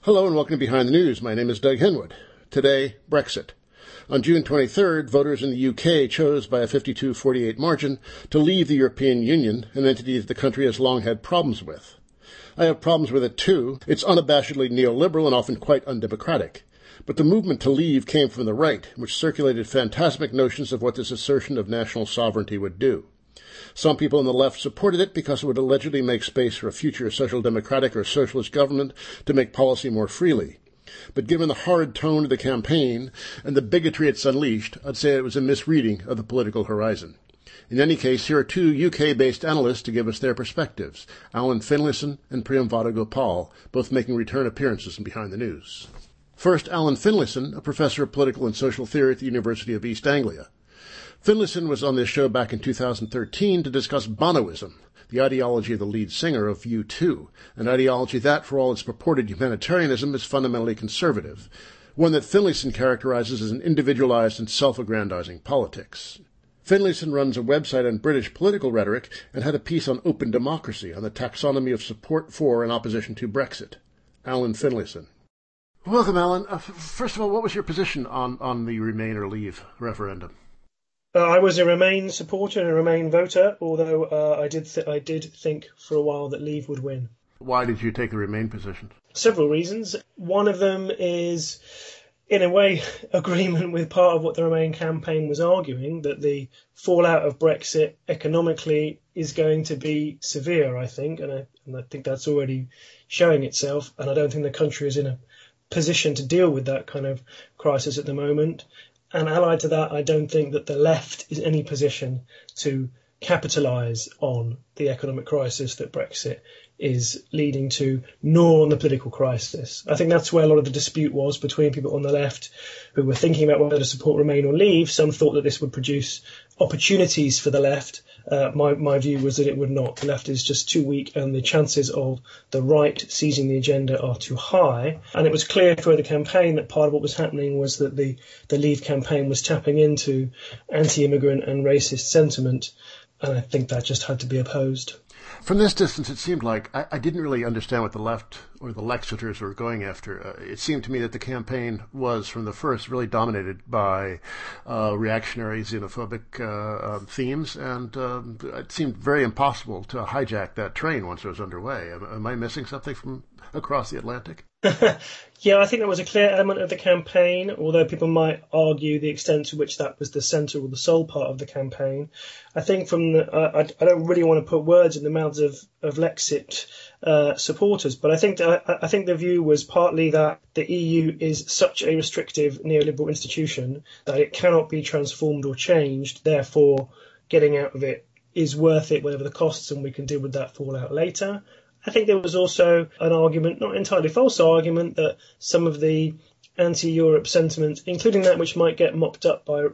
Hello and welcome to Behind the News. My name is Doug Henwood. Today, Brexit. On June 23rd, voters in the UK chose by a 52-48 margin to leave the European Union, an entity that the country has long had problems with. I have problems with it too. It's unabashedly neoliberal and often quite undemocratic. But the movement to leave came from the right, which circulated phantasmic notions of what this assertion of national sovereignty would do. Some people on the left supported it because it would allegedly make space for a future social democratic or socialist government to make policy more freely. But given the horrid tone of the campaign and the bigotry it's unleashed, I'd say it was a misreading of the political horizon. In any case, here are two UK-based analysts to give us their perspectives, Alan Finlayson and Priyamvada Gopal, both making return appearances in Behind the News. First, Alan Finlayson, a professor of political and social theory at the University of East Anglia. Finlayson was on this show back in 2013 to discuss Bonoism, the ideology of the lead singer of U2, an ideology that, for all its purported humanitarianism, is fundamentally conservative, one that Finlayson characterizes as an individualized and self-aggrandizing politics. Finlayson runs a website on British political rhetoric and had a piece on open democracy, on the taxonomy of support for and opposition to Brexit. Alan Finlayson. Welcome, Alan. First of all, what was your position on the Remain or Leave referendum? I was a Remain supporter and a Remain voter, although I did think for a while that Leave would win. Why did you take the Remain position? Several reasons. One of them is, in a way, agreement with part of what the Remain campaign was arguing, that the fallout of Brexit economically is going to be severe, I think, and I think that's already showing itself, and I don't think the country is in a position to deal with that kind of crisis at the moment. And allied to that, I don't think that the left is in any position to capitalise on the economic crisis that Brexit is leading to, nor on the political crisis. I think that's where a lot of the dispute was between people on the left who were thinking about whether to support Remain or Leave. Some thought that this would produce opportunities for the left. My view was that it would not. The left is just too weak and the chances of the right seizing the agenda are too high. And it was clear through the campaign that part of what was happening was that the Leave campaign was tapping into anti-immigrant and racist sentiment. And I think that just had to be opposed. From this distance, it seemed like I didn't really understand what the left or the Lexiters were going after. It seemed to me that the campaign was, from the first, really dominated by reactionary, xenophobic themes, and it seemed very impossible to hijack that train once it was underway. Am I missing something from across the Atlantic? Yeah, I think that was a clear element of the campaign, although people might argue the extent to which that was the centre or the sole part of the campaign. I think I don't really want to put words in the mouths of Lexit supporters, but I think the view was partly that the EU is such a restrictive neoliberal institution that it cannot be transformed or changed, therefore getting out of it is worth it, whatever the costs, and we can deal with that fallout later. I think there was also an argument, not entirely false argument, that some of the anti-Europe sentiment, including that which might get mopped up by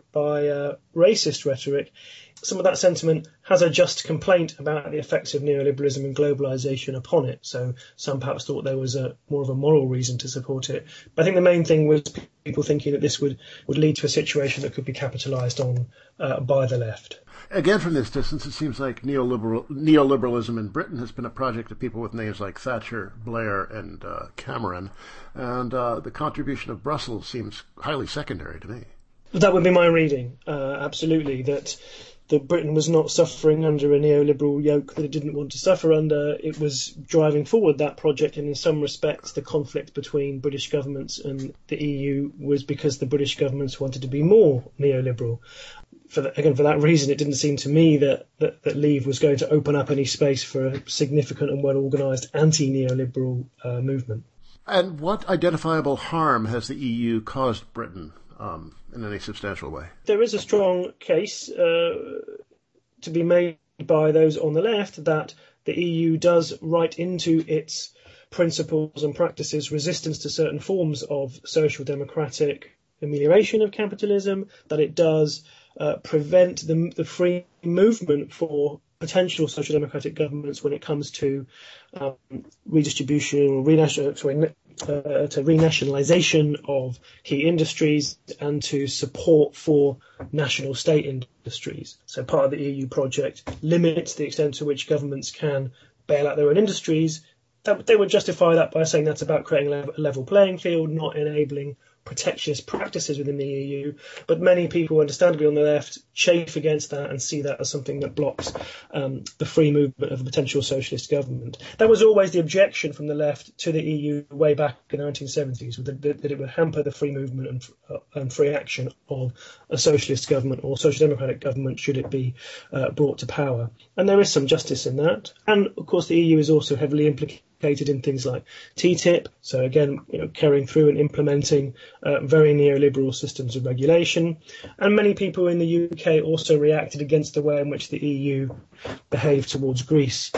racist rhetoric, some of that sentiment has a just complaint about the effects of neoliberalism and globalisation upon it. So some perhaps thought there was more of a moral reason to support it. But I think the main thing was people thinking that this would lead to a situation that could be capitalised on by the left. Again, from this distance, it seems like neoliberalism in Britain has been a project of people with names like Thatcher, Blair, and Cameron, and the contribution of Brussels seems highly secondary to me. That would be my reading, absolutely, that Britain was not suffering under a neoliberal yoke that it didn't want to suffer under. It was driving forward that project, and in some respects the conflict between British governments and the EU was because the British governments wanted to be more neoliberal. For that reason, it didn't seem to me that Leave was going to open up any space for a significant and well-organised anti-neoliberal movement. And what identifiable harm has the EU caused Britain in any substantial way? There is a strong case to be made by those on the left that the EU does write into its principles and practices resistance to certain forms of social democratic amelioration of capitalism, that it does prevent the free movement for potential social democratic governments when it comes to redistribution or renationalisation of key industries and to support for national state industries. So part of the EU project limits the extent to which governments can bail out their own industries they would justify that by saying that's about creating a level playing field, not enabling protectionist practices within the EU. But many people, understandably on the left, chafe against that and see that as something that blocks the free movement of a potential socialist government. That was always the objection from the left to the EU way back in the 1970s, that it would hamper the free movement and free action of a socialist government or social democratic government should it be brought to power. And there is some justice in that. And of course, the EU is also heavily implicated in things like TTIP. So again, carrying through and implementing very neoliberal systems of regulation. And many people in the UK also reacted against the way in which the EU behaved towards Greece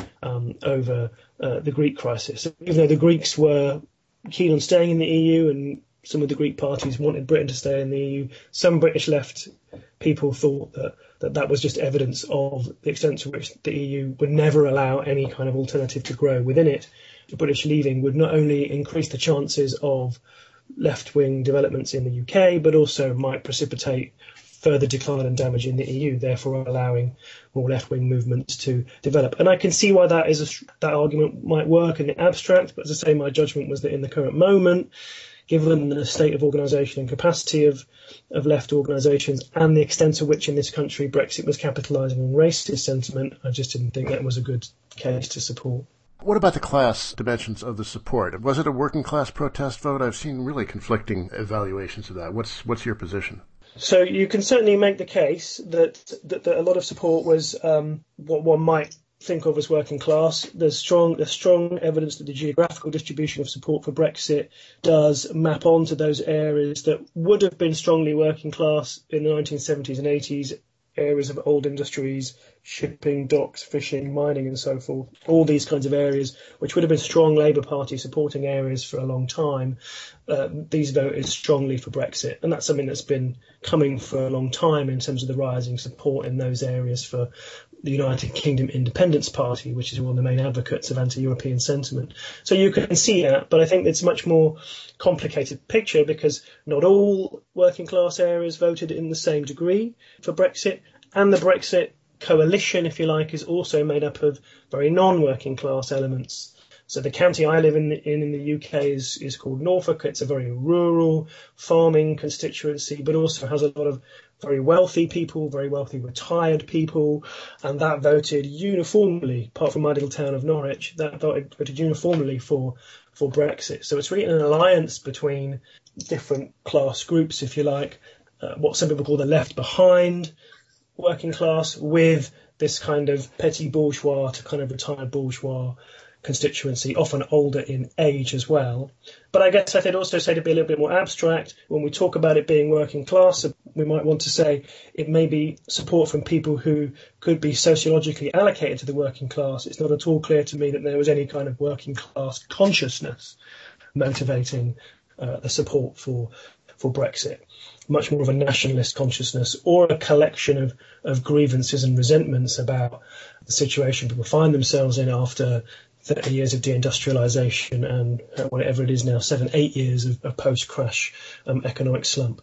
over the Greek crisis. Even though the Greeks were keen on staying in the EU and some of the Greek parties wanted Britain to stay in the EU, some British left people thought that was just evidence of the extent to which the EU would never allow any kind of alternative to grow within it. The British leaving would not only increase the chances of left-wing developments in the UK, but also might precipitate further decline and damage in the EU, therefore allowing more left-wing movements to develop. And I can see why that argument might work in the abstract, but as I say, my judgment was that in the current moment, given the state of organisation and capacity of left organisations and the extent to which in this country Brexit was capitalising on racist sentiment, I just didn't think that was a good case to support. What about the class dimensions of the support? Was it a working class protest vote? I've seen really conflicting evaluations of that. What's your position? So you can certainly make the case that a lot of support was what one might think of as working class. There's strong evidence that the geographical distribution of support for Brexit does map onto those areas that would have been strongly working class in the 1970s and 80s, areas of old industries, shipping, docks, fishing, mining and so forth. All these kinds of areas, which would have been strong Labour Party supporting areas for a long time, these voted strongly for Brexit. And that's something that's been coming for a long time in terms of the rising support in those areas for the United Kingdom Independence Party, which is one of the main advocates of anti-European sentiment. So you can see that, but I think it's a much more complicated picture because not all working class areas voted in the same degree for Brexit, and the Brexit coalition, if you like, is also made up of very non-working class elements. So the county I live in the UK is called Norfolk. It's a very rural farming constituency, but also has a lot of very wealthy people, very wealthy retired people, and that voted uniformly, apart from my little town of Norwich, that voted uniformly for Brexit. So it's really an alliance between different class groups, if you like, what some people call the left behind working class, with this kind of petty bourgeois to kind of retired bourgeois constituency, often older in age as well. But I guess I could also say, to be a little bit more abstract, when we talk about it being working class, we might want to say it may be support from people who could be sociologically allocated to the working class. It's not at all clear to me that there was any kind of working class consciousness motivating the support for Brexit. Much more of a nationalist consciousness or a collection of grievances and resentments about the situation people find themselves in after 30 years of deindustrialisation and whatever it is now, 7-8 years of post-crash economic slump.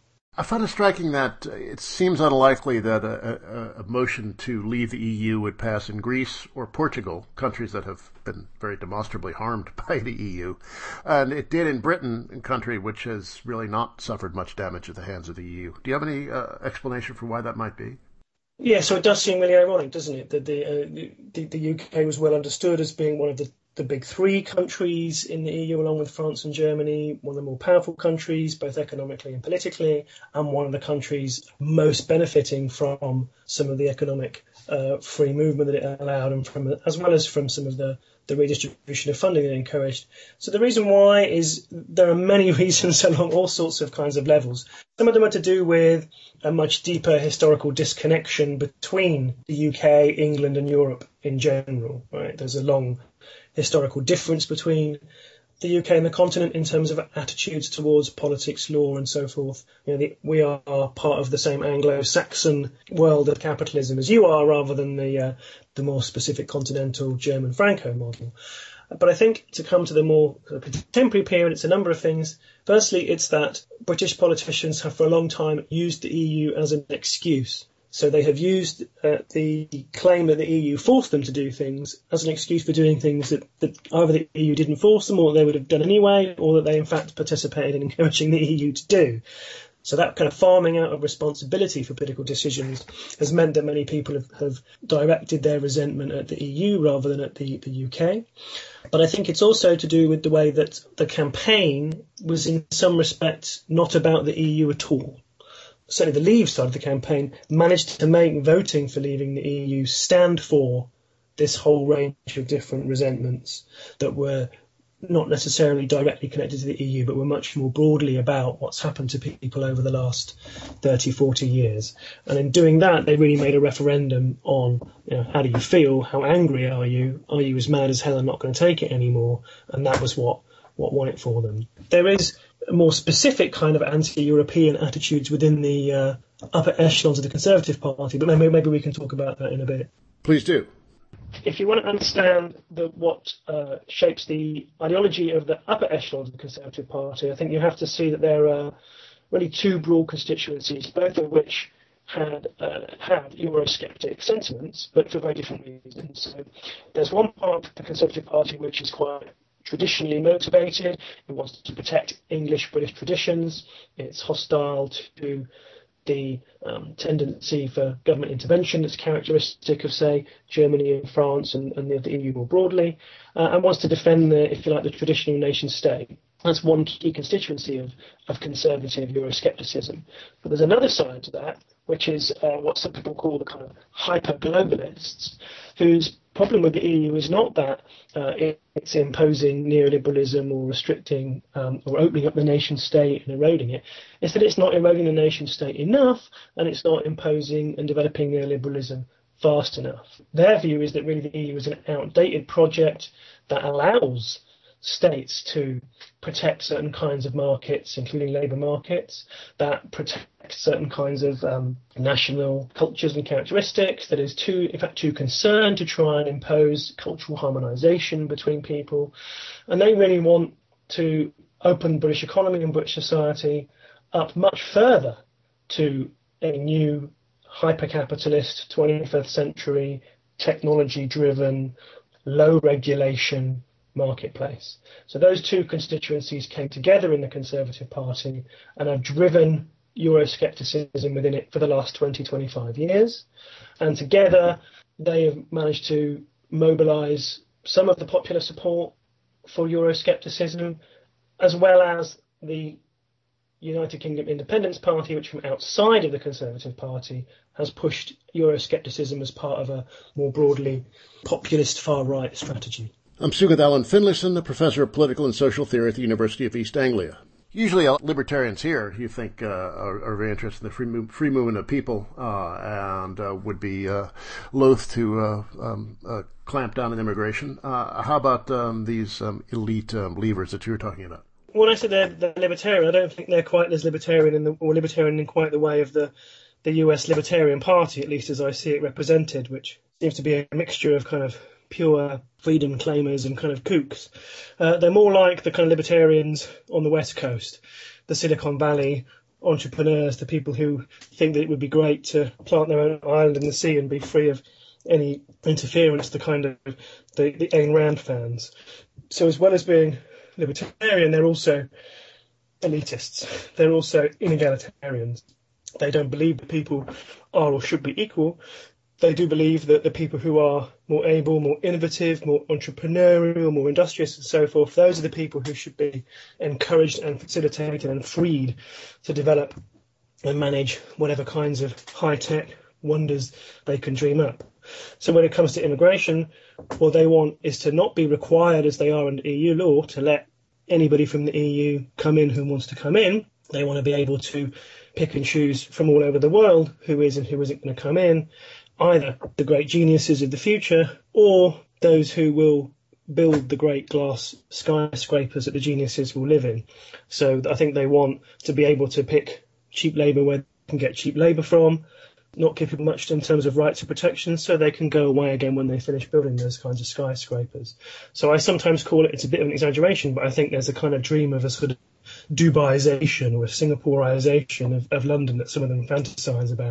I find it striking that it seems unlikely that a motion to leave the EU would pass in Greece or Portugal, countries that have been very demonstrably harmed by the EU. And it did in Britain, a country which has really not suffered much damage at the hands of the EU. Do you have any explanation for why that might be? Yeah, so it does seem really ironic, doesn't it, that the UK was well understood as being one of the big three countries in the EU, along with France and Germany, one of the more powerful countries, both economically and politically, and one of the countries most benefiting from some of the economic free movement that it allowed, and as well as from some of the redistribution of funding that it encouraged. So the reason why is there are many reasons along all sorts of kinds of levels. Some of them are to do with a much deeper historical disconnection between the UK, England and Europe in general. Right? There's a long historical difference between the UK and the continent in terms of attitudes towards politics, law and so forth. We are part of the same Anglo-Saxon world of capitalism as you are, rather than the more specific continental German Franco model. But I think to come to the more contemporary period, it's a number of things. Firstly, it's that British politicians have for a long time used the EU as an excuse So they have used the claim that the EU forced them to do things as an excuse for doing things that either the EU didn't force them or they would have done anyway, or that they in fact participated in encouraging the EU to do. So that kind of farming out of responsibility for political decisions has meant that many people have directed their resentment at the EU rather than at the UK. But I think it's also to do with the way that the campaign was in some respects not about the EU at all. Certainly the Leave side of the campaign managed to make voting for leaving the EU stand for this whole range of different resentments that were not necessarily directly connected to the EU, but were much more broadly about what's happened to people over the last 30, 40 years. And in doing that, they really made a referendum on, how do you feel? How angry are you? Are you as mad as hell and not going to take it anymore? And that was what won it for them. There is a more specific kind of anti-European attitudes within the upper echelons of the Conservative Party, but maybe we can talk about that in a bit. Please do. If you want to understand what shapes the ideology of the upper echelons of the Conservative Party, I think you have to see that there are really two broad constituencies, both of which had Eurosceptic sentiments, but for very different reasons. So there's one part of the Conservative Party which is quite traditionally motivated. It wants to protect English-British traditions. It's hostile to the tendency for government intervention that's characteristic of, say, Germany and France and the EU more broadly, and wants to defend the traditional nation state. That's one key constituency of conservative Euroscepticism. But there's another side to that, which is what some people call the kind of hyper-globalists, whose problem with the EU is not that it's imposing neoliberalism or restricting or opening up the nation state and eroding it. It's that it's not eroding the nation state enough, and it's not imposing and developing neoliberalism fast enough. Their view is that really the EU is an outdated project that allows states to protect certain kinds of markets, including labour markets, that protect certain kinds of national cultures and characteristics, that is too concerned to try and impose cultural harmonisation between people. And they really want to open the British economy and British society up much further to a new hyper-capitalist 21st century, technology-driven, low regulation marketplace. So those two constituencies came together in the Conservative Party and have driven Euroscepticism within it for the last 20, 25 years. And together they have managed to mobilise some of the popular support for Euroscepticism, as well as the United Kingdom Independence Party, which from outside of the Conservative Party has pushed Euroscepticism as part of a more broadly populist far-right strategy. I'm speaking with Alan Finlayson, a professor of political and social theory at the University of East Anglia. Usually libertarians here, you think, are very interested in the free movement of people and would be loath to clamp down on immigration. How about these elite leavers that you were talking about? When I say they're libertarian, I don't think they're quite as libertarian or libertarian in quite the way of the US Libertarian Party, at least as I see it represented, which seems to be a mixture of kind of pure freedom claimers and kind of kooks. They're more like the kind of libertarians on the West Coast, the Silicon Valley entrepreneurs, the people who think that it would be great to plant their own island in the sea and be free of any interference, the kind of the Ayn Rand fans. So as well as being libertarian, they're also elitists. They're also inegalitarians. They don't believe that people are or should be equal. They do believe that the people who are more able, more innovative, more entrepreneurial, more industrious and so forth, those are the people who should be encouraged and facilitated and freed to develop and manage whatever kinds of high-tech wonders they can dream up. So when it comes to immigration, what they want is to not be required, as they are under EU law, to let anybody from the EU come in who wants to come in. They want to be able to pick and choose from all over the world who is and who isn't going to come in, either the great geniuses of the future or those who will build the great glass skyscrapers that the geniuses will live in. So I think they want to be able to pick cheap labour where they can get cheap labour from, not give people much in terms of rights and protection, so they can go away again when they finish building those kinds of skyscrapers. So I sometimes call it's a bit of an exaggeration, but I think there's a kind of dream of a sort of Dubaization or a Singaporeization of London that some of them fantasize about.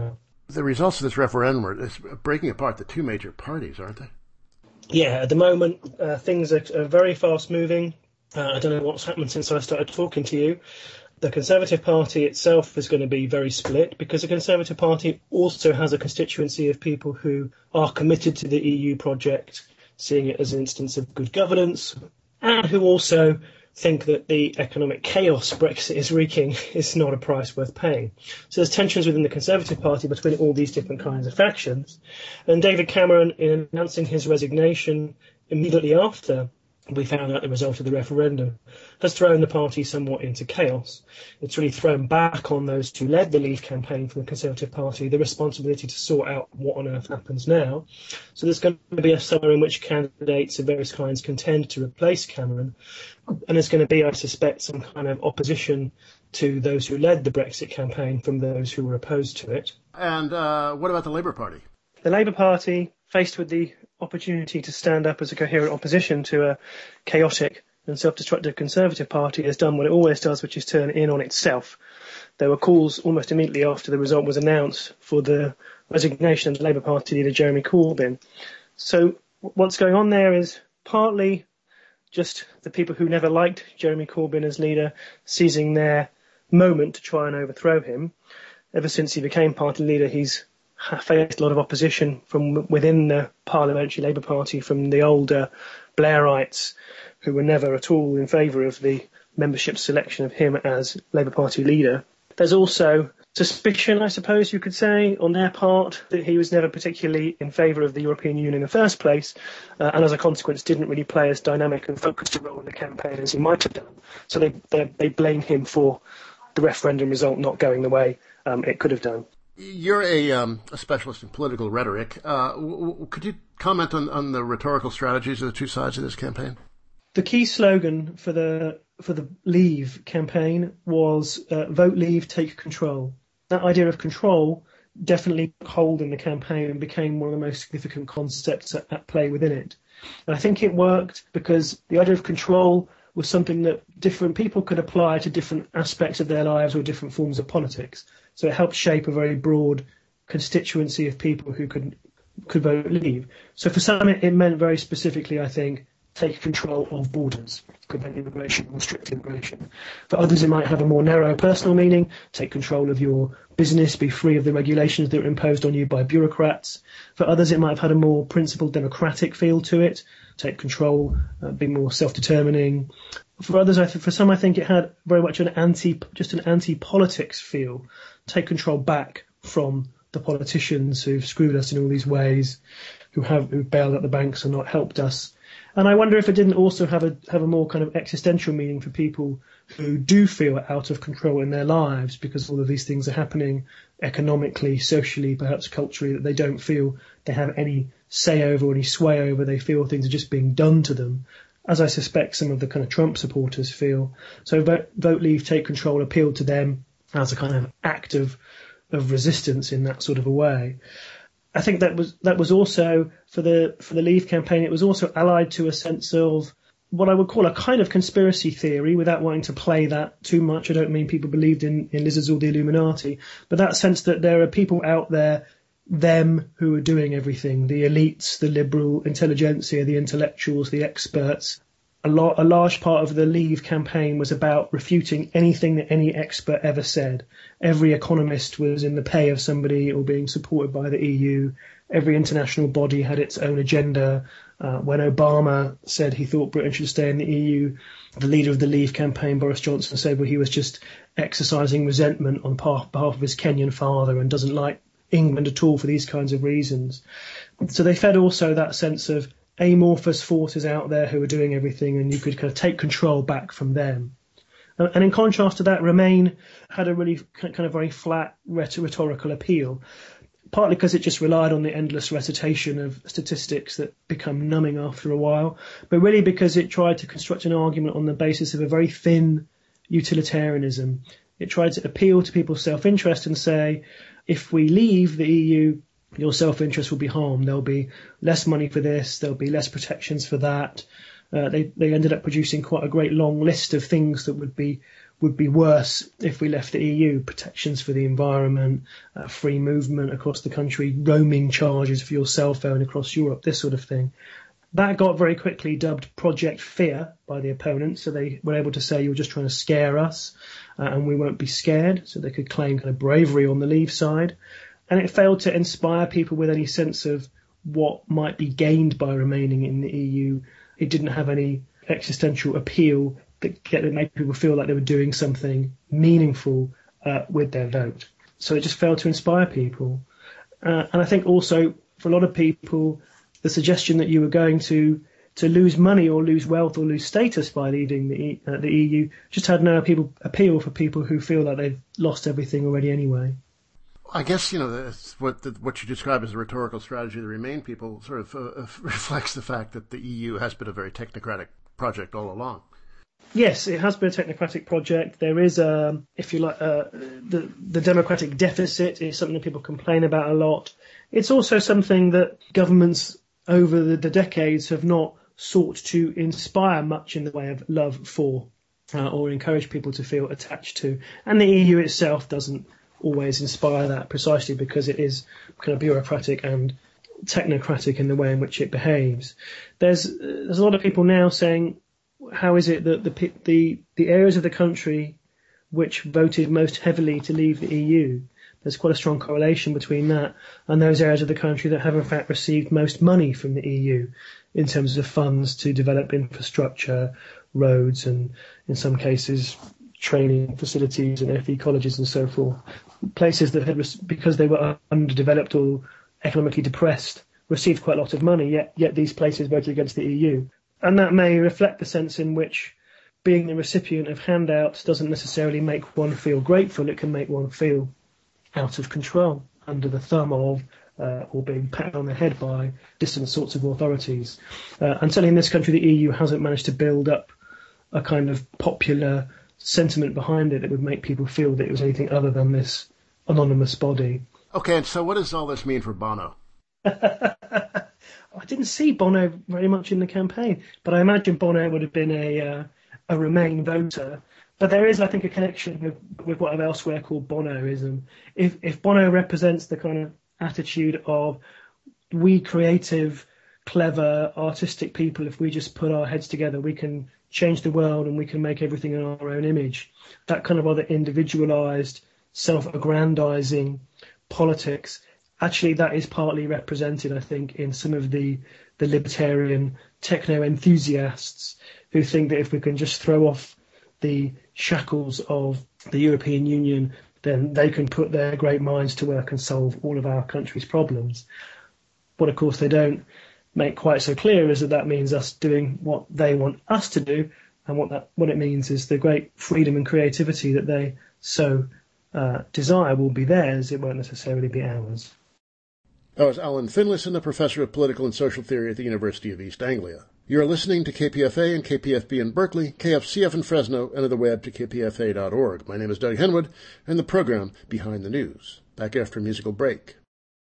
The results of this referendum are breaking apart the two major parties, aren't they? Yeah, at the moment, things are very fast moving. I don't know what's happened since I started talking to you. The Conservative Party itself is going to be very split because the Conservative Party also has a constituency of people who are committed to the EU project, seeing it as an instance of good governance, and who also think that the economic chaos Brexit is wreaking is not a price worth paying. So there's tensions within the Conservative Party between all these different kinds of factions. And David Cameron, in announcing his resignation immediately after we found out the result of the referendum, has thrown the party somewhat into chaos. It's really thrown back on those who led the Leave campaign from the Conservative Party the responsibility to sort out what on earth happens now. So there's going to be a summer in which candidates of various kinds contend to replace Cameron, and there's going to be, I suspect, some kind of opposition to those who led the Brexit campaign from those who were opposed to it. And what about the Labour Party? The Labour Party, faced with the opportunity to stand up as a coherent opposition to a chaotic and self-destructive Conservative Party, has done what it always does, which is turn in on itself. There were calls almost immediately after the result was announced for the resignation of the Labour Party leader Jeremy Corbyn. So what's going on there is partly just the people who never liked Jeremy Corbyn as leader seizing their moment to try and overthrow him. Ever since he became party leader, he's faced a lot of opposition from within the parliamentary Labour Party, from the older Blairites, who were never at all in favour of the membership selection of him as Labour Party leader. There's also suspicion, I suppose you could say, on their part that he was never particularly in favour of the European Union in the first place, and as a consequence didn't really play as dynamic and focused a role in the campaign as he might have done. So they blame him for the referendum result not going the way it could have done. You're a specialist in political rhetoric. Could you comment on the rhetorical strategies of the two sides of this campaign? The key slogan for the Leave campaign was "Vote Leave, take control." That idea of control definitely took hold in the campaign and became one of the most significant concepts at play within it. And I think it worked because the idea of control was something that different people could apply to different aspects of their lives or different forms of politics. So it helped shape a very broad constituency of people who could vote Leave. So for some, it meant very specifically, I think, take control of borders, prevent immigration, restrict immigration. For others, it might have a more narrow personal meaning, take control of your business, be free of the regulations that are imposed on you by bureaucrats. For others, it might have had a more principled democratic feel to it, take control, be more self-determining. For others, for some, I think it had very much an anti-politics feel, take control back from the politicians who've screwed us in all these ways, who've bailed out the banks and not helped us. And I wonder if it didn't also have a more kind of existential meaning for people who do feel out of control in their lives because all of these things are happening economically, socially, perhaps culturally, that they don't feel they have any say over or any sway over. They feel things are just being done to them, as I suspect some of the kind of Trump supporters feel. So Vote Leave, Take Control appealed to them as a kind of act of resistance in that sort of a way. I think that was also for the Leave campaign. It was also allied to a sense of what I would call a kind of conspiracy theory, without wanting to play that too much. I don't mean people believed in lizards or the Illuminati, but that sense that there are people out there, them who are doing everything, the elites, the liberal intelligentsia, the intellectuals, the experts. A large part of the Leave campaign was about refuting anything that any expert ever said. Every economist was in the pay of somebody or being supported by the EU. Every international body had its own agenda. When Obama said he thought Britain should stay in the EU, the leader of the Leave campaign, Boris Johnson, said he was just exercising resentment on behalf of his Kenyan father and doesn't like England at all for these kinds of reasons. So they fed also that sense of amorphous forces out there who are doing everything, and you could kind of take control back from them. And in contrast to that, Remain had a really kind of very flat rhetorical appeal, partly because it just relied on the endless recitation of statistics that become numbing after a while, but really because it tried to construct an argument on the basis of a very thin utilitarianism. It tried to appeal to people's self-interest and say, if we leave the EU, your self-interest will be harmed. There'll be less money for this. There'll be less protections for that. They ended up producing quite a great long list of things that would be would be worse if we left the EU. Protections for the environment, free movement across the country, roaming charges for your cell phone across Europe, this sort of thing. That got very quickly dubbed Project Fear by the opponents, so they were able to say you're just trying to scare us and we won't be scared, so they could claim kind of bravery on the Leave side. And it failed to inspire people with any sense of what might be gained by remaining in the EU. It didn't have any existential appeal that made people feel like they were doing something meaningful with their vote. So it just failed to inspire people. And I think also for a lot of people, the suggestion that you were going to lose money or lose wealth or lose status by leaving the EU just had no appeal for people who feel like they've lost everything already anyway. I guess, what you describe as the rhetorical strategy of the Remain people sort of reflects the fact that the EU has been a very technocratic project all along. Yes, it has been a technocratic project. There is, if you like, the democratic deficit is something that people complain about a lot. It's also something that governments over the decades have not sought to inspire much in the way of love for or encourage people to feel attached to. And the EU itself doesn't always inspire that, precisely because it is kind of bureaucratic and technocratic in the way in which it behaves. There's a lot of people now saying, how is it that the areas of the country which voted most heavily to leave the EU, there's quite a strong correlation between that and those areas of the country that have in fact received most money from the EU in terms of funds to develop infrastructure, roads, and in some cases training facilities and FE colleges and so forth. Places that had, because they were underdeveloped or economically depressed, received quite a lot of money, yet these places voted against the EU. And that may reflect the sense in which being the recipient of handouts doesn't necessarily make one feel grateful. It can make one feel out of control, under the thumb of or being patted on the head by distant sorts of authorities. And certainly in this country, the EU hasn't managed to build up a kind of popular sentiment behind it that would make people feel that it was anything other than this anonymous body. Okay, and so what does all this mean for Bono? I didn't see Bono very much in the campaign, but I imagine Bono would have been a Remain voter. But there is, I think, a connection with what I've elsewhere called Bonoism. If Bono represents the kind of attitude of we creative, clever, artistic people, if we just put our heads together, we can change the world and we can make everything in our own image. That kind of rather individualised, self-aggrandising politics, actually that is partly represented, I think, in some of the libertarian techno-enthusiasts who think that if we can just throw off the shackles of the European Union, then they can put their great minds to work and solve all of our country's problems. What, of course, they don't make quite so clear is that means us doing what they want us to do, and what it means is the great freedom and creativity that they so desire will be theirs. It won't necessarily be ours. That was Alan Finlayson, a professor of political and social theory at the University of East Anglia. You are listening to KPFA and KPFB in Berkeley, KFCF in Fresno, and on the web to kpfa.org. My name is Doug Henwood, and the program Behind the News. Back after a musical break.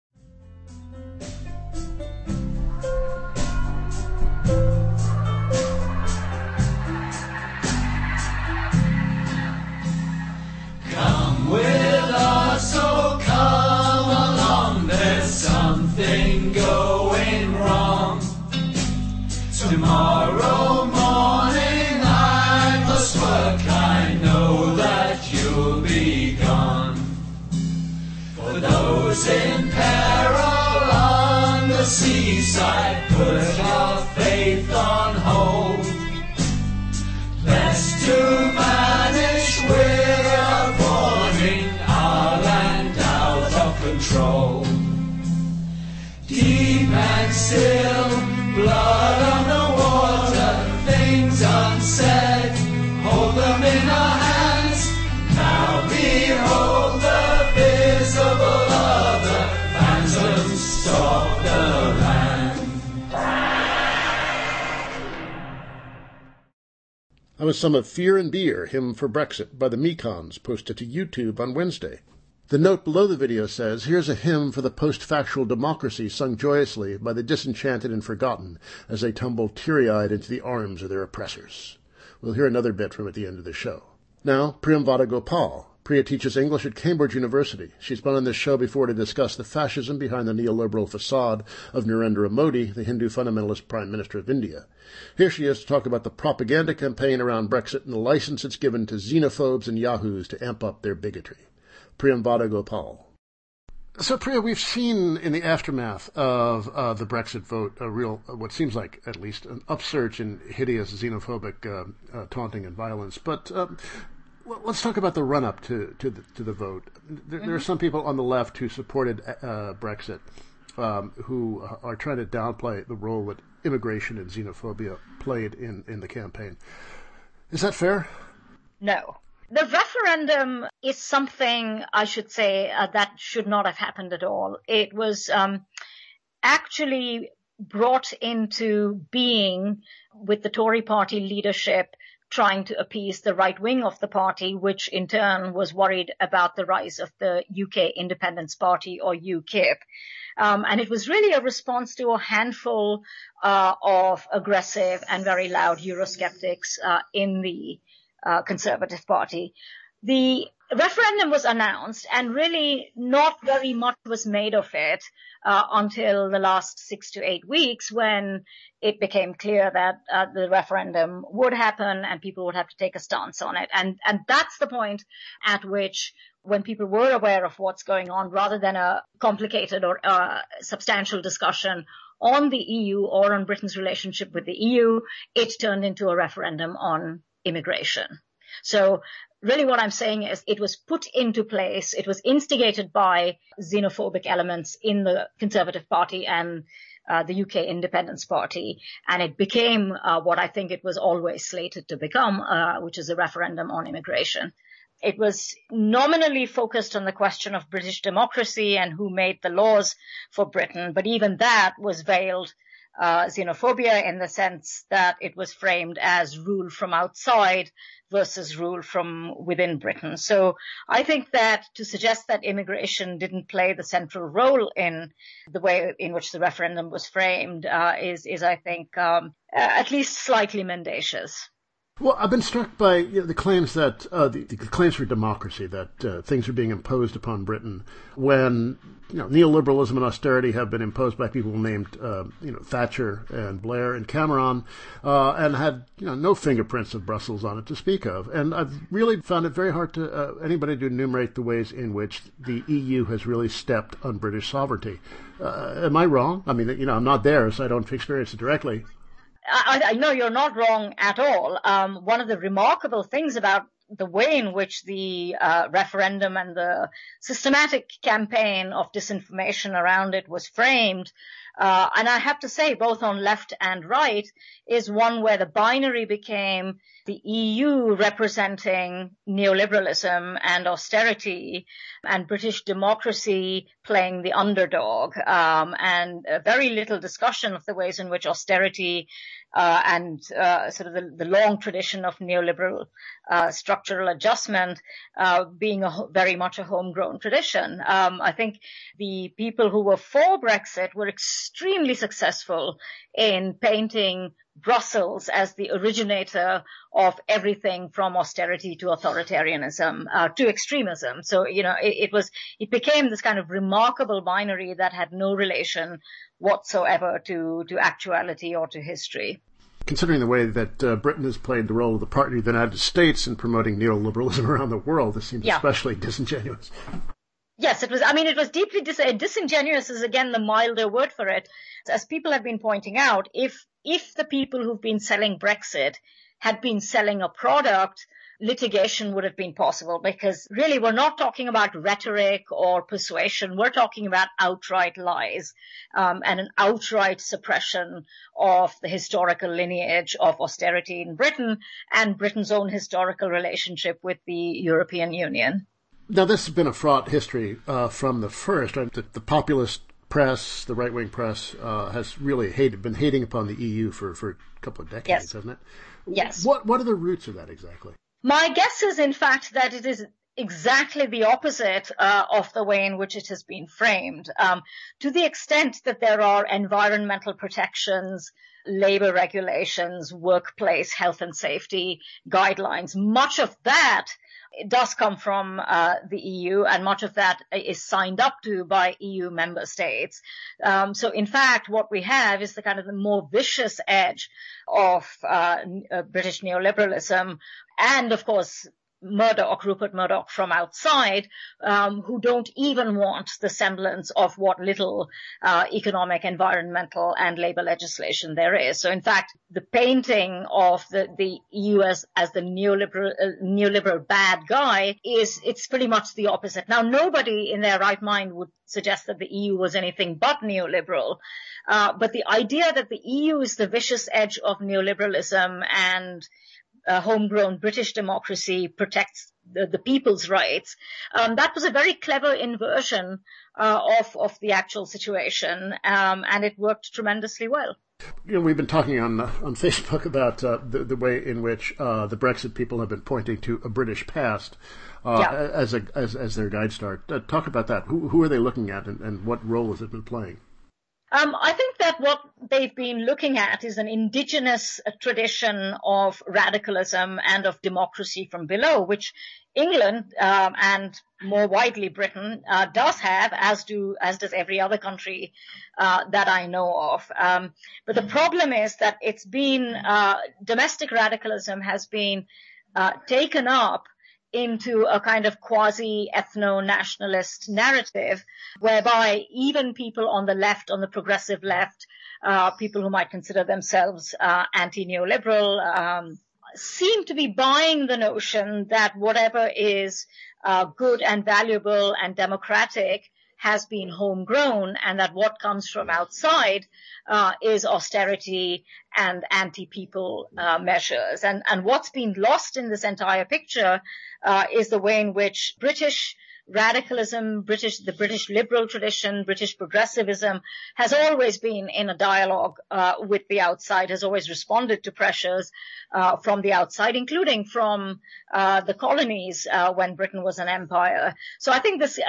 Come with us, oh come along, there's something going wrong. Tomorrow morning I must work, I know that you'll be gone. For those in peril on the seaside, put your faith on hold. Best to manage without warning, our land out of control. Deep and still, blood on the water, things unsaid, hold them in our hands. Now behold the visible other, phantoms stalk the land. That was some of Fear and Beer, Hymn for Brexit, by the Mekons, posted to YouTube on Wednesday. The note below the video says, here's a hymn for the post-factual democracy sung joyously by the disenchanted and forgotten as they tumble teary-eyed into the arms of their oppressors. We'll hear another bit from at the end of the show. Now, Priyamvada Gopal. Priya teaches English at Cambridge University. She's been on this show before to discuss the fascism behind the neoliberal facade of Narendra Modi, the Hindu fundamentalist Prime Minister of India. Here she is to talk about the propaganda campaign around Brexit and the license it's given to xenophobes and yahoos to amp up their bigotry. Priyamvada Gopal. So, Priya, we've seen in the aftermath of the Brexit vote a real, what seems like at least, an upsurge in hideous xenophobic taunting and violence. But let's talk about the run-up to the vote. There are some people on the left who supported Brexit who are trying to downplay the role that immigration and xenophobia played in the campaign. Is that fair? No. The referendum is something, I should say, that should not have happened at all. It was actually brought into being with the Tory party leadership trying to appease the right wing of the party, which in turn was worried about the rise of the UK Independence Party, or UKIP. And it was really a response to a handful of aggressive and very loud Eurosceptics in the Conservative Party. The referendum was announced, and really not very much was made of it until the last 6 to 8 weeks, when it became clear that the referendum would happen and people would have to take a stance on it. And that's the point at which, when people were aware of what's going on, rather than a complicated or substantial discussion on the EU or on Britain's relationship with the EU, it turned into a referendum on immigration. So really what I'm saying is it was put into place, it was instigated by xenophobic elements in the Conservative Party and the UK Independence Party, and it became what I think it was always slated to become, which is a referendum on immigration. It was nominally focused on the question of British democracy and who made the laws for Britain, but even that was veiled xenophobia, in the sense that it was framed as rule from outside versus rule from within Britain. So I think that to suggest that immigration didn't play the central role in the way in which the referendum was framed is I think, at least slightly mendacious. Well, I've been struck by the claims that the claims for democracy, that things are being imposed upon Britain when neoliberalism and austerity have been imposed by people named Thatcher and Blair and Cameron, and had no fingerprints of Brussels on it to speak of. And I've really found it very hard to anybody to enumerate the ways in which the EU has really stepped on British sovereignty. Am I wrong? I mean, I'm not there, so I don't experience it directly. I know you're not wrong at all. One of the remarkable things about the way in which the referendum and the systematic campaign of disinformation around it was framed, and I have to say both on left and right, is one where the binary became the EU representing neoliberalism and austerity, and British democracy playing the underdog, and very little discussion of the ways in which austerity and sort of the long tradition of neoliberal structural adjustment being very much a homegrown tradition. I think the people who were for Brexit were extremely successful in painting Brussels as the originator of everything from austerity to authoritarianism to extremism. So, it became this kind of remarkable binary that had no relation whatsoever to actuality or to history. Considering the way that Britain has played the role of the partner of the United States in promoting neoliberalism around the world, this seems especially disingenuous. Yes, it was. I mean, it was deeply disingenuous is again the milder word for it. As people have been pointing out, if the people who've been selling Brexit had been selling a product, litigation would have been possible, because really we're not talking about rhetoric or persuasion. We're talking about outright lies and an outright suppression of the historical lineage of austerity in Britain and Britain's own historical relationship with the European Union. Now, this has been a fraught history from the first. Right? The populist press, the right-wing press, has really been hating upon the EU for a couple of decades, hasn't it? Yes. What are the roots of that exactly? My guess is, in fact, that it is exactly the opposite of the way in which it has been framed. To the extent that there are environmental protections, labor regulations, workplace health and safety guidelines, much of that does come from the EU, and much of that is signed up to by EU member states. So in fact, what we have is the kind of the more vicious edge of British neoliberalism, and of course Rupert Murdoch from outside, who don't even want the semblance of what little economic, environmental, and labor legislation there is. So, in fact, the painting of the EU as the neoliberal bad guy it's pretty much the opposite. Now, nobody in their right mind would suggest that the EU was anything but neoliberal. But the idea that the EU is the vicious edge of neoliberalism and homegrown British democracy protects the people's rights. That was a very clever inversion of the actual situation, and it worked tremendously well. You know, we've been talking on Facebook about the way in which the Brexit people have been pointing to a British past as their guide star. Talk about that. Who are they looking at, and what role has it been playing? I think that what they've been looking at is an indigenous tradition of radicalism and of democracy from below, which England and more widely Britain does have, as does every other country that I know of. But the problem is that it's been domestic radicalism has been taken up into a kind of quasi-ethno-nationalist narrative, whereby even people on the left, on the progressive left, people who might consider themselves anti-neoliberal, seem to be buying the notion that whatever is good and valuable and democratic has been homegrown, and that what comes from outside is austerity and anti-people measures. And what's been lost in this entire picture is the way in which British radicalism, the British liberal tradition, British progressivism has always been in a dialogue with the outside, has always responded to pressures from the outside, including from the colonies when Britain was an empire. So I think this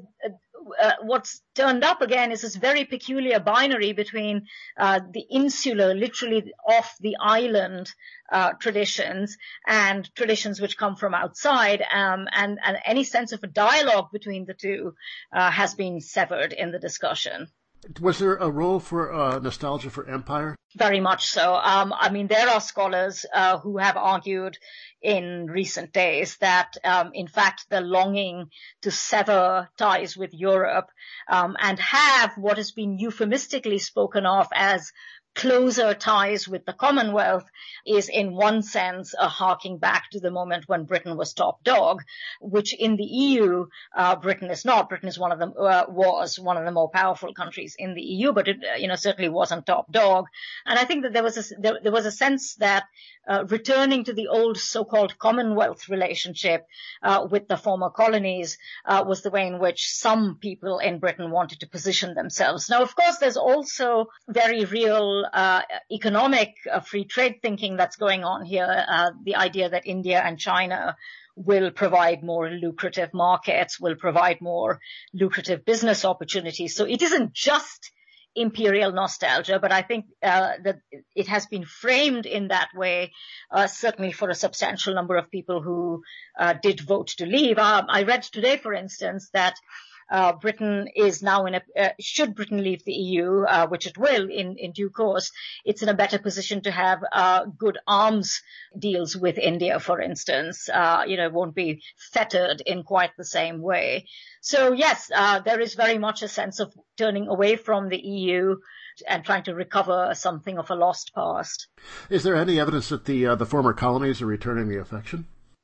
what's turned up again is this very peculiar binary between the insular, literally off the island traditions and traditions which come from outside, and any sense of a dialogue between the two has been severed in the discussion. Was there a role for nostalgia for empire? Very much so. I mean, there are scholars who have argued in recent days that, in fact, the longing to sever ties with Europe and have what has been euphemistically spoken of as closer ties with the Commonwealth is in one sense a harking back to the moment when Britain was top dog, which in the EU, Britain is not. Britain is was one of the more powerful countries in the EU, but it, certainly wasn't top dog. And I think that there was a sense that returning to the old so-called Commonwealth relationship with the former colonies was the way in which some people in Britain wanted to position themselves. Now, of course, there's also very real economic free trade thinking that's going on here. The idea that India and China will provide more lucrative markets, will provide more lucrative business opportunities. So it isn't just imperial nostalgia, but I think that it has been framed in that way, certainly for a substantial number of people who did vote to leave. I read today, for instance, that Britain is now should Britain leave the EU, which it will in due course, it's in a better position to have good arms deals with India, for instance. It won't be fettered in quite the same way. So yes, there is very much a sense of turning away from the EU and trying to recover something of a lost past. Is there any evidence that the former colonies are returning the affection?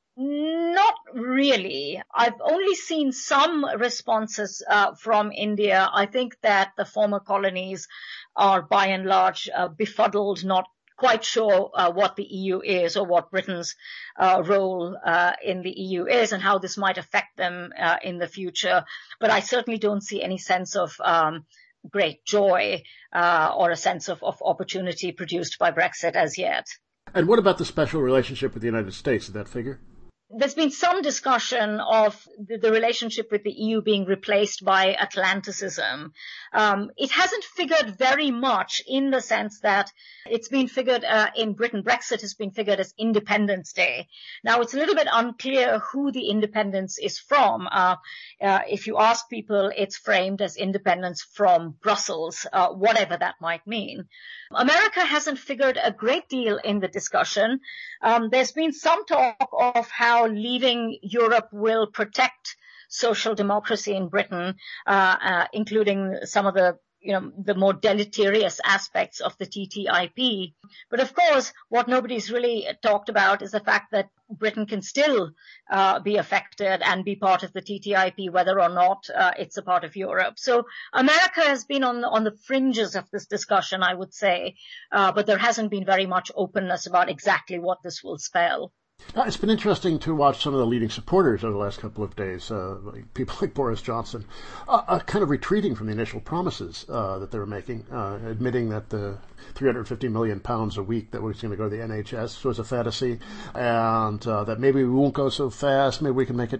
Not really. I've only seen some responses from India. I think that the former colonies are by and large befuddled, not quite sure what the EU is or what Britain's role in the EU is and how this might affect them in the future. But I certainly don't see any sense of great joy or a sense of opportunity produced by Brexit as yet. And what about the special relationship with the United States? Did that figure? There's been some discussion of the relationship with the EU being replaced by Atlanticism. It hasn't figured very much in the sense that it's been figured in Britain. Brexit has been figured as Independence Day. Now, it's a little bit unclear who the independence is from. If you ask people, it's framed as independence from Brussels, whatever that might mean. America hasn't figured a great deal in the discussion. There's been some talk of how leaving Europe will protect social democracy in Britain, including some of the more deleterious aspects of the TTIP. But of course, what nobody's really talked about is the fact that Britain can still be affected and be part of the TTIP, whether or not it's a part of Europe. So America has been on the fringes of this discussion, I would say, but there hasn't been very much openness about exactly what this will spell. It's been interesting to watch some of the leading supporters over the last couple of days, people like Boris Johnson, kind of retreating from the initial promises that they were making, admitting that the £350 million a week that was going to go to the NHS was a fantasy, and that maybe we won't go so fast, maybe we can make it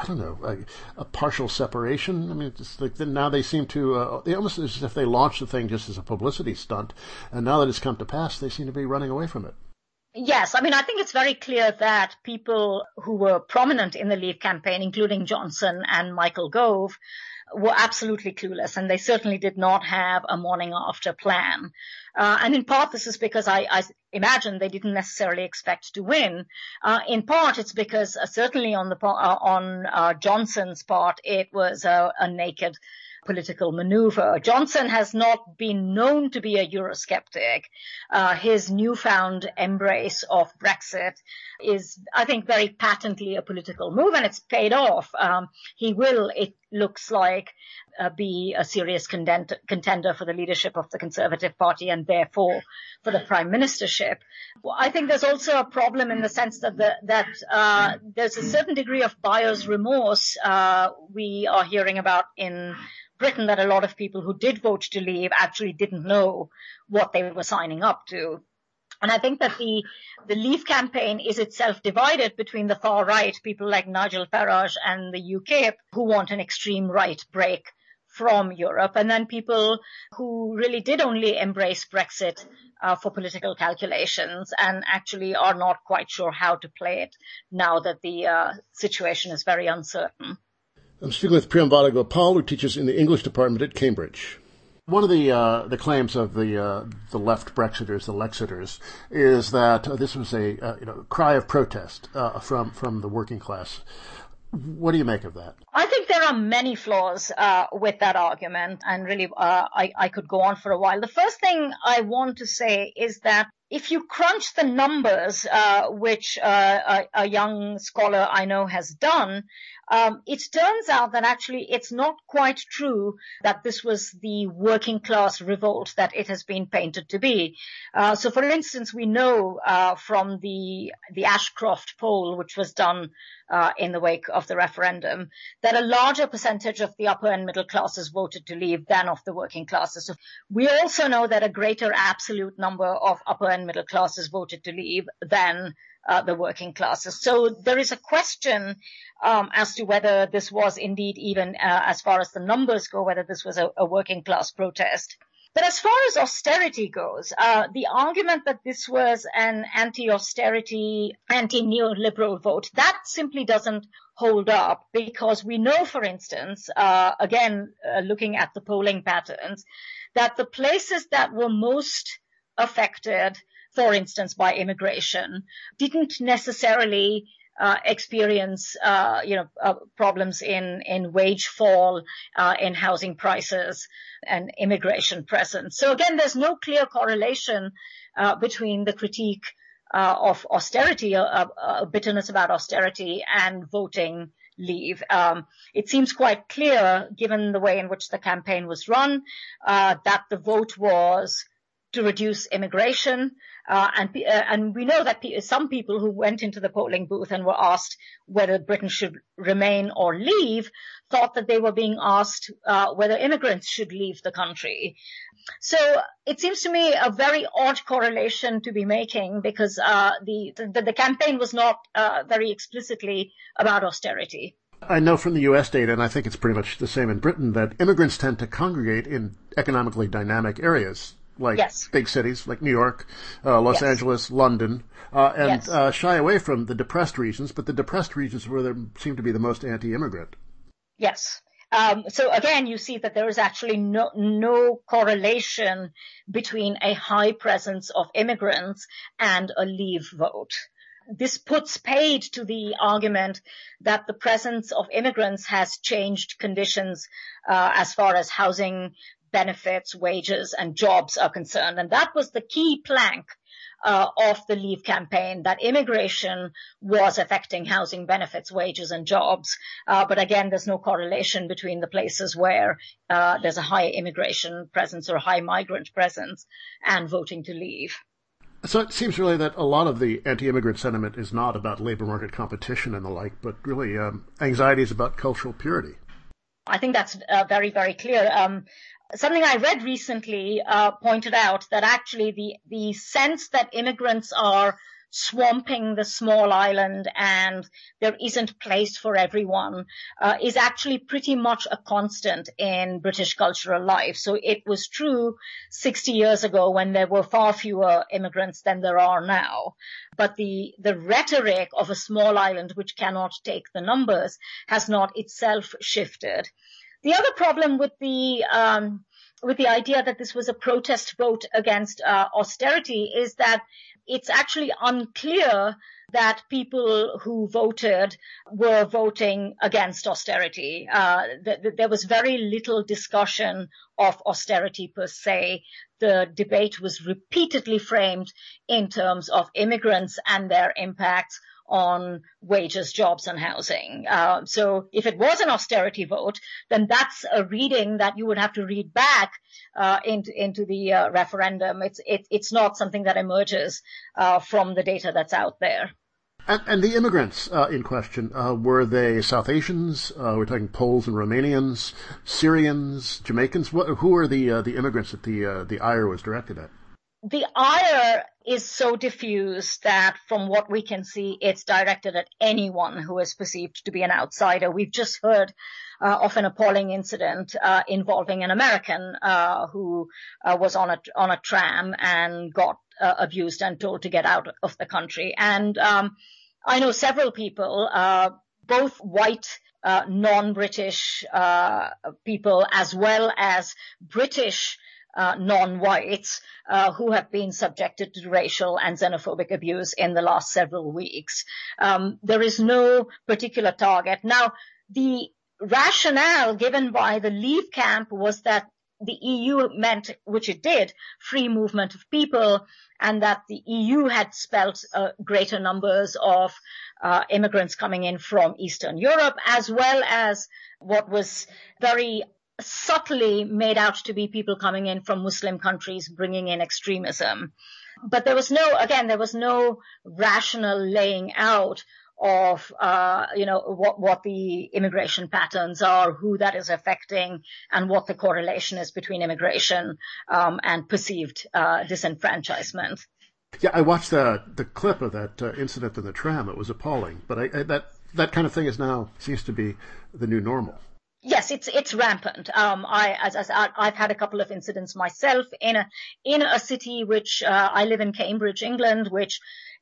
a partial separation. I mean, it's like now they seem to, they almost as if they launched the thing just as a publicity stunt, and now that it's come to pass, they seem to be running away from it. Yes, I mean, I think it's very clear that people who were prominent in the Leave campaign, including Johnson and Michael Gove, were absolutely clueless, and they certainly did not have a morning after plan. And in part, this is because I imagine they didn't necessarily expect to win. In part, it's because certainly on Johnson's part, it was a naked political maneuver. Johnson has not been known to be a Eurosceptic. His newfound embrace of Brexit is, I think, very patently a political move, and it's paid off. He will, it looks like, be a serious contender for the leadership of the Conservative Party and therefore for the prime ministership. I think there's also a problem in the sense that there's a certain degree of buyer's remorse we are hearing about in Britain, that a lot of people who did vote to leave actually didn't know what they were signing up to. And I think that the Leave campaign is itself divided between the far right, people like Nigel Farage and the UKIP, who want an extreme right break from Europe, and then people who really did only embrace Brexit for political calculations and actually are not quite sure how to play it now that the situation is very uncertain. I'm speaking with Priyamvada Gopal, who teaches in the English department at Cambridge. One of the claims of the left Brexiters, the Lexiters, is that this was a cry of protest from the working class. What do you make of that? I think there are many flaws with that argument, and really I could go on for a while. The first thing I want to say is that if you crunch the numbers, which a young scholar I know has done, it turns out that actually it's not quite true that this was the working class revolt that it has been painted to be. So, for instance, we know from the Ashcroft poll, which was done in the wake of the referendum, that a larger percentage of the upper and middle classes voted to leave than of the working classes. So we also know that a greater absolute number of upper and middle classes voted to leave than the working classes. So there is a question as to whether this was indeed, even as far as the numbers go, whether this was a working class protest. But as far as austerity goes, the argument that this was an anti-austerity, anti-neoliberal vote, that simply doesn't hold up, because we know, for instance, looking at the polling patterns, that the places that were most affected, for instance, by immigration, didn't necessarily experience, problems in wage fall, in housing prices and immigration presence. So again, there's no clear correlation, between the critique, of austerity, bitterness about austerity and voting leave. It seems quite clear, given the way in which the campaign was run, that the vote was to reduce immigration. And we know that some people who went into the polling booth and were asked whether Britain should remain or leave thought that they were being asked whether immigrants should leave the country. So it seems to me a very odd correlation to be making, because the campaign was not very explicitly about austerity. I know from the U.S. data, and I think it's pretty much the same in Britain, that immigrants tend to congregate in economically dynamic areas, like big cities like New York, Los Angeles, London, and shy away from the depressed regions, but the depressed regions where there seem to be the most anti-immigrant. Yes. So again, you see that there is actually no correlation between a high presence of immigrants and a Leave vote. This puts paid to the argument that the presence of immigrants has changed conditions as far as housing, benefits, wages, and jobs are concerned. And that was the key plank of the Leave campaign, that immigration was affecting housing, benefits, wages, and jobs. But again, there's no correlation between the places where there's a high immigration presence or high migrant presence and voting to Leave. So it seems really that a lot of the anti-immigrant sentiment is not about labor market competition and the like, but really anxieties about cultural purity. I think that's very, very clear. Something I read recently pointed out that actually the sense that immigrants are swamping the small island and there isn't place for everyone is actually pretty much a constant in British cultural life. So it was true 60 years ago when there were far fewer immigrants than there are now. But the rhetoric of a small island which cannot take the numbers has not itself shifted. The other problem with the idea that this was a protest vote against austerity is that it's actually unclear that people who voted were voting against austerity. There was very little discussion of austerity per se. The debate was repeatedly framed in terms of immigrants and their impacts on wages, jobs, and housing. So if it was an austerity vote, then that's a reading that you would have to read back into the referendum. It's not something that emerges from the data that's out there. And the immigrants in question, were they South Asians? We're talking Poles and Romanians, Syrians, Jamaicans. Who are the immigrants that the ire was directed at? The ire is so diffuse that from what we can see, it's directed at anyone who is perceived to be an outsider. We've just heard of an appalling incident involving an American who was on a tram and got abused and told to get out of the country. And I know several people, both white non-British people as well as British non-whites who have been subjected to racial and xenophobic abuse in the last several weeks. There is no particular target. Now, the rationale given by the Leave camp was that the EU meant, which it did, free movement of people, and that the EU had spelt greater numbers of immigrants coming in from Eastern Europe, as well as what was very subtly made out to be people coming in from Muslim countries bringing in extremism. But there was no rational laying out of, what the immigration patterns are, who that is affecting, and what the correlation is between immigration and perceived disenfranchisement. Yeah, I watched the clip of that incident in the tram. It was appalling. But that kind of thing seems to be the new normal. Yes, it's rampant. I've had a couple of incidents myself in a city which I live in, Cambridge, England, which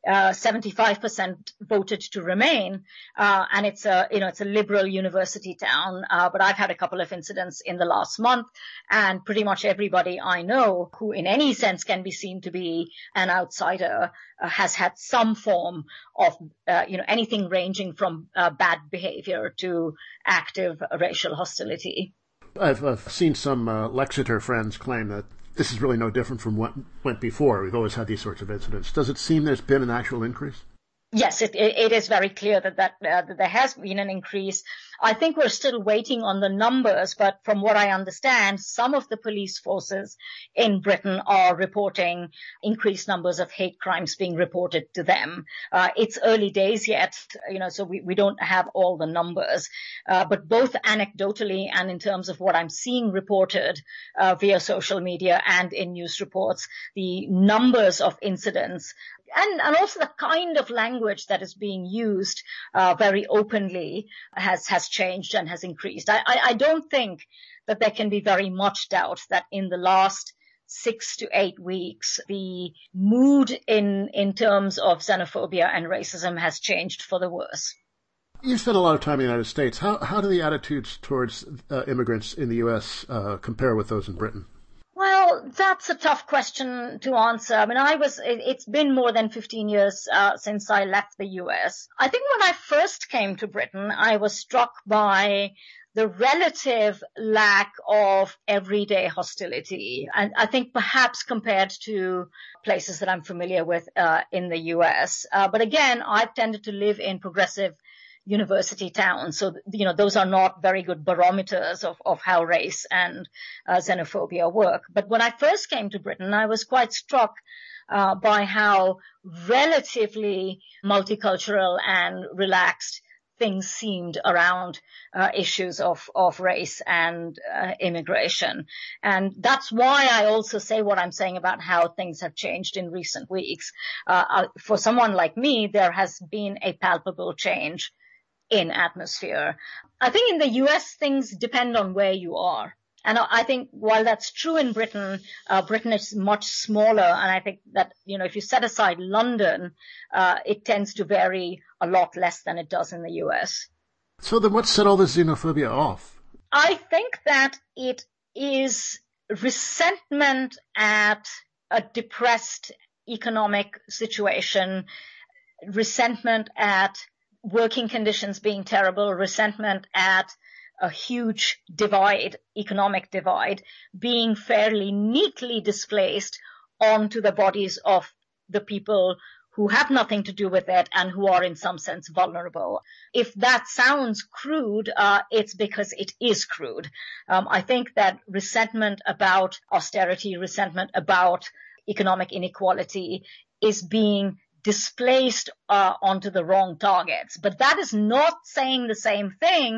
75% voted to remain, and it's a liberal university town. But I've had a couple of incidents in the last month, and pretty much everybody I know who, in any sense, can be seen to be an outsider, has had some form of, anything ranging from bad behavior to active racial hostility. I've seen some Lexeter friends claim that this is really no different from what went before. We've always had these sorts of incidents. Does it seem there's been an actual increase? Yes, it is very clear that there has been an increase. I think we're still waiting on the numbers, but from what I understand, some of the police forces in Britain are reporting increased numbers of hate crimes being reported to them. It's early days yet, so we don't have all the numbers. But both anecdotally and in terms of what I'm seeing reported via social media and in news reports, the numbers of incidents and also the kind of language that is being used very openly has changed and has increased. I don't think that there can be very much doubt that in the last 6 to 8 weeks, the mood in terms of xenophobia and racism has changed for the worse. You spent a lot of time in the United States. How do the attitudes towards immigrants in the U.S. Compare with those in Britain? Well, that's a tough question to answer. I mean, it's been more than 15 years since I left the US. I think when I first came to Britain, I was struck by the relative lack of everyday hostility. And I think perhaps compared to places that I'm familiar with in the US. But again, I've tended to live in progressive university towns. So, those are not very good barometers of how race and xenophobia work. But when I first came to Britain, I was quite struck by how relatively multicultural and relaxed things seemed around issues of race and immigration. And that's why I also say what I'm saying about how things have changed in recent weeks. For someone like me, there has been a palpable change in atmosphere. I think in the US, things depend on where you are. And I think while that's true in Britain, Britain is much smaller. And I think that, if you set aside London, it tends to vary a lot less than it does in the US. So then what set all this xenophobia off? I think that it is resentment at a depressed economic situation, resentment at working conditions being terrible, resentment at a huge divide, economic divide, being fairly neatly displaced onto the bodies of the people who have nothing to do with it and who are in some sense vulnerable. If that sounds crude, it's because it is crude. I think that resentment about austerity, resentment about economic inequality is being displaced onto the wrong targets. But that is not saying the same thing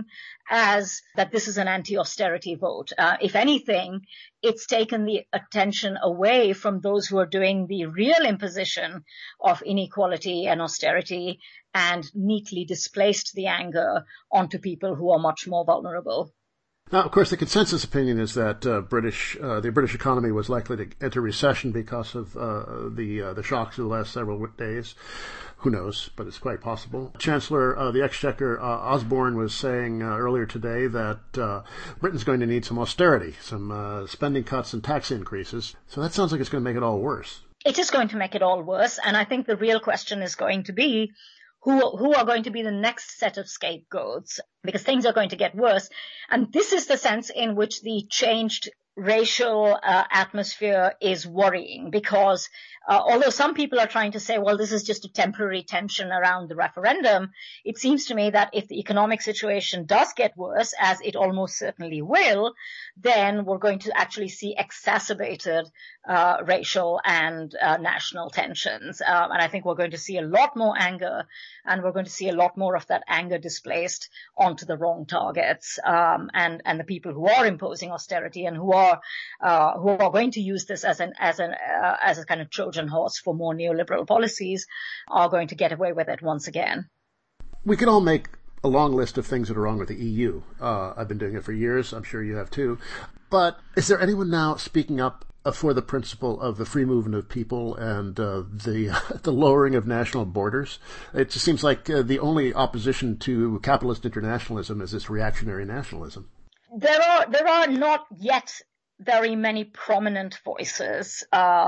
as that this is an anti-austerity vote. If anything, it's taken the attention away from those who are doing the real imposition of inequality and austerity and neatly displaced the anger onto people who are much more vulnerable. Now, of course, the consensus opinion is that the British economy was likely to enter recession because of the shocks of the last several days. Who knows? But it's quite possible. Chancellor of the Exchequer, Osborne, was saying earlier today that Britain's going to need some austerity, some spending cuts and tax increases. So that sounds like it's going to make it all worse. It is going to make it all worse, and I think the real question is going to be who are going to be the next set of scapegoats, because things are going to get worse. And this is the sense in which the changed racial atmosphere is worrying, because although some people are trying to say, well, this is just a temporary tension around the referendum, it seems to me that if the economic situation does get worse, as it almost certainly will, then we're going to actually see exacerbated racial and national tensions. And I think we're going to see a lot more anger, and we're going to see a lot more of that anger displaced onto the wrong targets. And the people who are imposing austerity and who are going to use this as a kind of Trojan horse for more neoliberal policies are going to get away with it once again. We can all make a long list of things that are wrong with the EU. I've been doing it for years. I'm sure you have too. But is there anyone now speaking up for the principle of the free movement of people and the lowering of national borders? It just seems like the only opposition to capitalist internationalism is this reactionary nationalism. There are not yet very many prominent voices.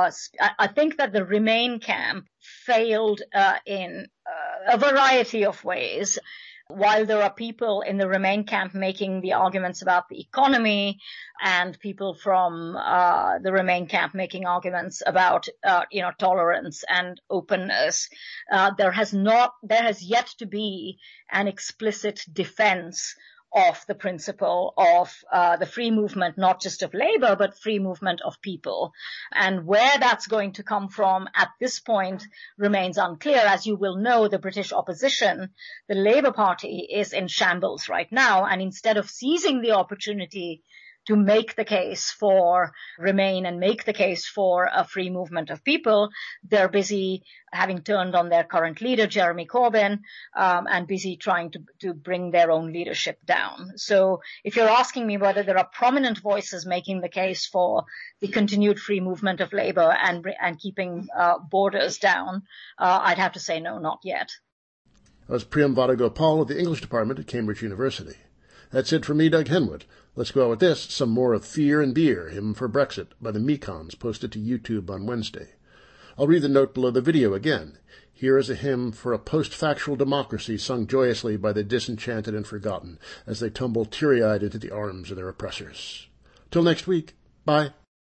I think that the Remain camp failed in a variety of ways. while there are people in the Remain camp making the arguments about the economy and people from the Remain camp making arguments about tolerance and openness, there has yet to be an explicit defense of the principle of the free movement, not just of labor, but free movement of people. And where that's going to come from at this point remains unclear. As you will know, the British opposition, the Labour Party, is in shambles right now. And instead of seizing the opportunity to make the case for Remain and make the case for a free movement of people, they're busy having turned on their current leader, Jeremy Corbyn, and busy trying to bring their own leadership down. So if you're asking me whether there are prominent voices making the case for the continued free movement of labour and keeping borders down, I'd have to say no, not yet. That was Priyam Vadagopal of the English department at Cambridge University. That's it for me, Doug Henwood. Let's go out with this, some more of Fear and Beer, Hymn for Brexit, by the Mekons, posted to YouTube on Wednesday. I'll read the note below the video again. Here is a hymn for a post-factual democracy sung joyously by the disenchanted and forgotten as they tumble teary-eyed into the arms of their oppressors. Till next week, bye.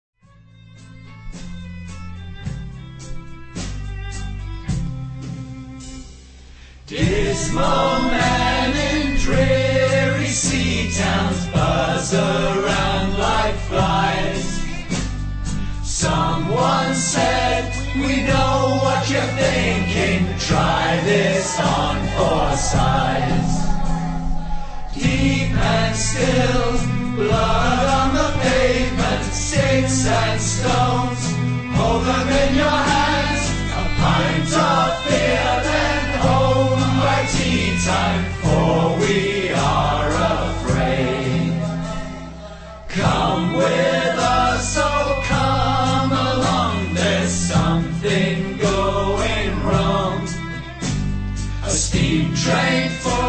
Dismal men in dreary sea towns buzz around like flies. Someone said, we know what you're thinking, try this on for size. Deep and still, blood on the pavement, sticks and stones, hold them in your hands, a pint of beer, then home by tea time, for we are afraid. Come with us, oh come along, there's something going wrong. A steam train for